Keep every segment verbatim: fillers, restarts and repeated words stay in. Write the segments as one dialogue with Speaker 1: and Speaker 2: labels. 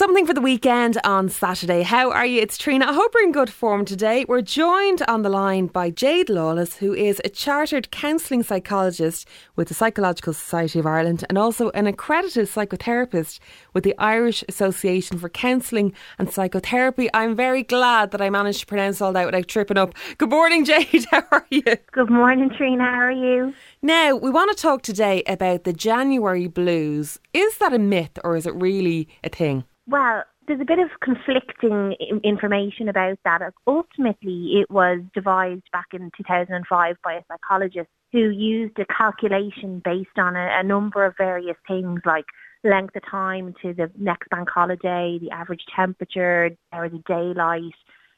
Speaker 1: Something for the weekend on Saturday. How are you? It's Trina. I hope you're in good form today. We're joined on the line by Jade Lawless, who is a chartered counselling psychologist with the Psychological Society of Ireland and also an accredited psychotherapist with the Irish Association for Counselling and Psychotherapy. I'm very glad that I managed to pronounce all that without tripping up. Good morning, Jade. How are you?
Speaker 2: Good morning, Trina. How are you?
Speaker 1: Now, we want to talk today about the January blues. Is that a myth or is it really a thing?
Speaker 2: Well, there's a bit of conflicting information about that. Ultimately, it was devised back in two thousand five by a psychologist who used a calculation based on a, a number of various things like length of time to the next bank holiday, the average temperature, hours of daylight,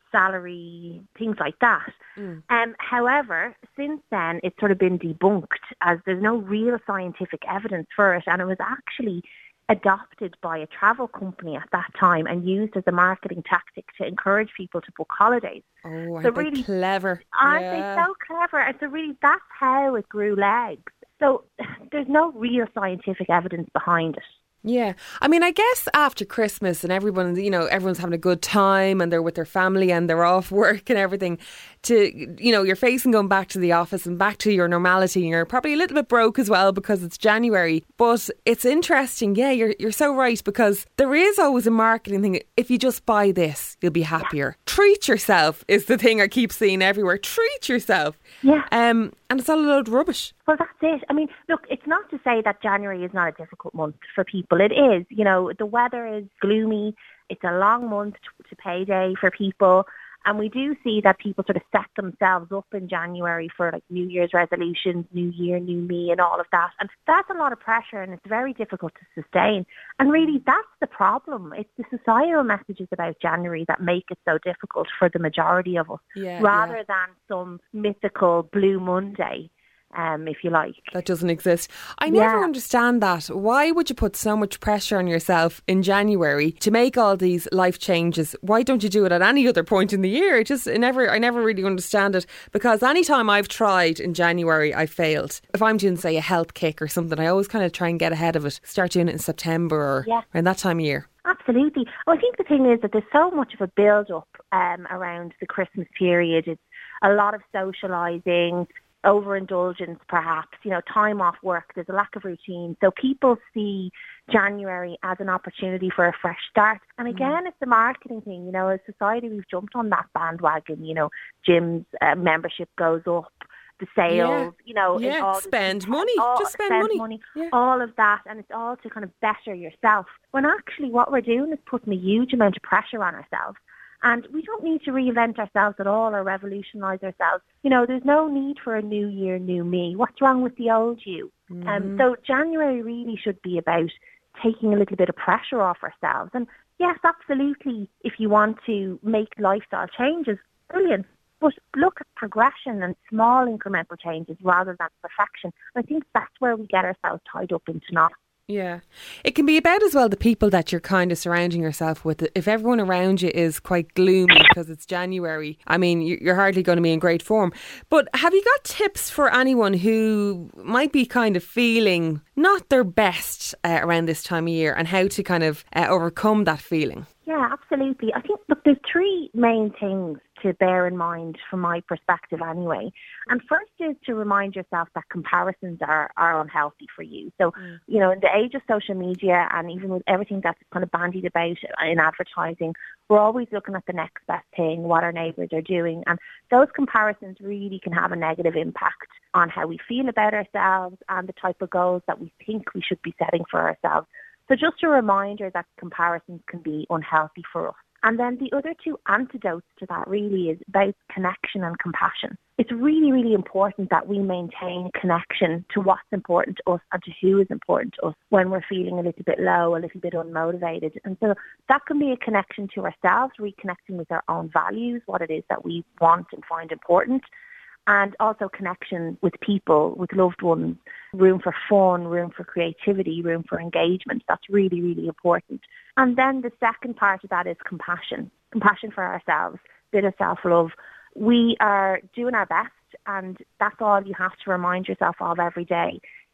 Speaker 2: salary, things like that. Mm. Um, however, since then, it's sort of been debunked as there's no real scientific evidence for it, and it was actually adopted by a travel company at that time and used as a marketing tactic to encourage people to book holidays.
Speaker 1: Oh, aren't so really, they clever?
Speaker 2: Aren't
Speaker 1: yeah.
Speaker 2: they so clever? And so really that's how it grew legs. So there's no real scientific evidence behind it.
Speaker 1: Yeah. I mean, I guess after Christmas and everyone, you know, everyone's having a good time and they're with their family and they're off work and everything, to, you know, you're facing going back to the office and back to your normality, and you're probably a little bit broke as well because it's January. But it's interesting. Yeah, you're you're so right, because there is always a marketing thing. If you just buy this, you'll be happier. Yeah. Treat yourself is the thing I keep seeing everywhere. Treat yourself.
Speaker 2: Yeah.
Speaker 1: Um, and it's all a load of rubbish.
Speaker 2: Well, that's it. I mean, look, it's not to say that January is not a difficult month for people. It is. You know, the weather is gloomy. It's a long month to, to payday for people. And we do see that people sort of set themselves up in January for like New Year's resolutions, New Year, New Me and all of that. And that's a lot of pressure and it's very difficult to sustain. And really, that's the problem. It's the societal messages about January that make it so difficult for the majority of us,
Speaker 1: yeah,
Speaker 2: rather
Speaker 1: yeah.
Speaker 2: than some mythical Blue Monday. Um, if you like.
Speaker 1: That doesn't exist. I never
Speaker 2: yeah.
Speaker 1: understand that. Why would you put so much pressure on yourself in January to make all these life changes? Why don't you do it at any other point in the year? It just I never, I never really understand it, because any time I've tried in January, I failed. If I'm doing, say, a health kick or something, I always kind of try and get ahead of it. Start doing it in September or
Speaker 2: yeah.
Speaker 1: around that time of year.
Speaker 2: Absolutely. Well, I think the thing is that there's so much of a build-up um, around the Christmas period. It's a lot of socialising, overindulgence perhaps, you know, time off work, there's a lack of routine. So people see January as an opportunity for a fresh start. And again, mm. it's the marketing thing, you know, as society we've jumped on that bandwagon, you know, gyms uh, membership goes up, the sales,
Speaker 1: yeah.
Speaker 2: you know.
Speaker 1: Yeah,
Speaker 2: all
Speaker 1: spend
Speaker 2: this,
Speaker 1: money,
Speaker 2: all,
Speaker 1: just spend,
Speaker 2: spend
Speaker 1: money.
Speaker 2: money
Speaker 1: yeah.
Speaker 2: all of that, and it's all to kind of better yourself. When actually what we're doing is putting a huge amount of pressure on ourselves. And we don't need to reinvent ourselves at all or revolutionise ourselves. You know, there's no need for a new year, new me. What's wrong with the old you? Mm-hmm. Um, so January really should be about taking a little bit of pressure off ourselves. And yes, absolutely, if you want to make lifestyle changes, brilliant. But look at progression and small incremental changes rather than perfection. I think that's where we get ourselves tied up into knots.
Speaker 1: Yeah. It can be about as well the people that you're kind of surrounding yourself with. If everyone around you is quite gloomy because it's January, I mean, you're hardly going to be in great form. But have you got tips for anyone who might be kind of feeling not their best uh, around this time of year, and how to kind of uh, overcome that feeling?
Speaker 2: Yeah, absolutely. I think, look, there's three main things to bear in mind from my perspective anyway. And first is to remind yourself that comparisons are, are unhealthy for you. So, mm. you know, in the age of social media and even with everything that's kind of bandied about in advertising, we're always looking at the next best thing, what our neighbours are doing. And those comparisons really can have a negative impact on how we feel about ourselves and the type of goals that we think we should be setting for ourselves. So just a reminder that comparisons can be unhealthy for us. And then the other two antidotes to that really is about connection and compassion. It's really, really important that we maintain connection to what's important to us and to who is important to us when we're feeling a little bit low, a little bit unmotivated. And so that can be a connection to ourselves, reconnecting with our own values, what it is that we want and find important. And also connection with people, with loved ones, room for fun, room for creativity, room for engagement. That's really, really important. And then the second part of that is compassion. Compassion for ourselves, bit of self-love. We are doing our best, and that's all you have to remind yourself of every day.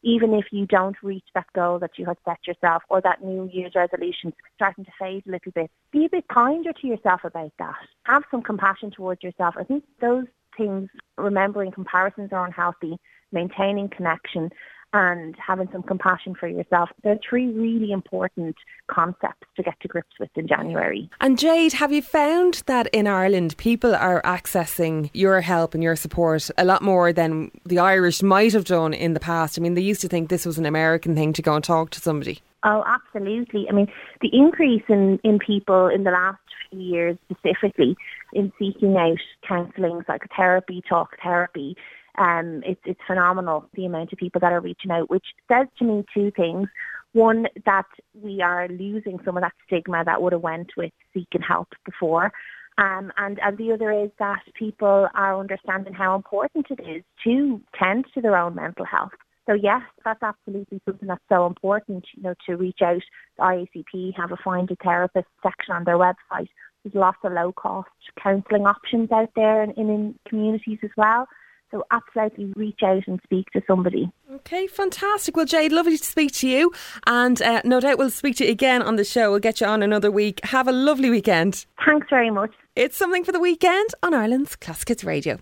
Speaker 2: even if you don't reach that goal that you had set yourself or that New Year's resolution starting to fade a little bit, be a bit kinder to yourself about that. Have some compassion towards yourself. I think those things, remembering comparisons are unhealthy, maintaining connection, and having some compassion for yourself. They're three really important concepts to get to grips with in January.
Speaker 1: And Jade, have you found that in Ireland people are accessing your help and your support a lot more than the Irish might have done in the past? I mean, they used to think this was an American thing to go and talk to somebody.
Speaker 2: Oh, absolutely. I mean, the increase in, in people in the last few years specifically in seeking out counselling, psychotherapy, talk therapy, Um, it's it's phenomenal, the amount of people that are reaching out, which says to me two things. One, that we are losing some of that stigma that would have went with seeking help before. Um, and, and the other is that people are understanding how important it is to tend to their own mental health. So yes, that's absolutely something that's so important, you know, to reach out. The I A C P have a Find a Therapist section on their website. There's lots of low-cost counselling options out there in, in, in communities as well. So absolutely reach out and speak to somebody.
Speaker 1: Okay, fantastic. Well, Jade, lovely to speak to you. And uh, no doubt we'll speak to you again on the show. We'll get you on another week. Have a lovely weekend.
Speaker 2: Thanks very much.
Speaker 1: It's Something for the Weekend on Ireland's Classic Hits Radio.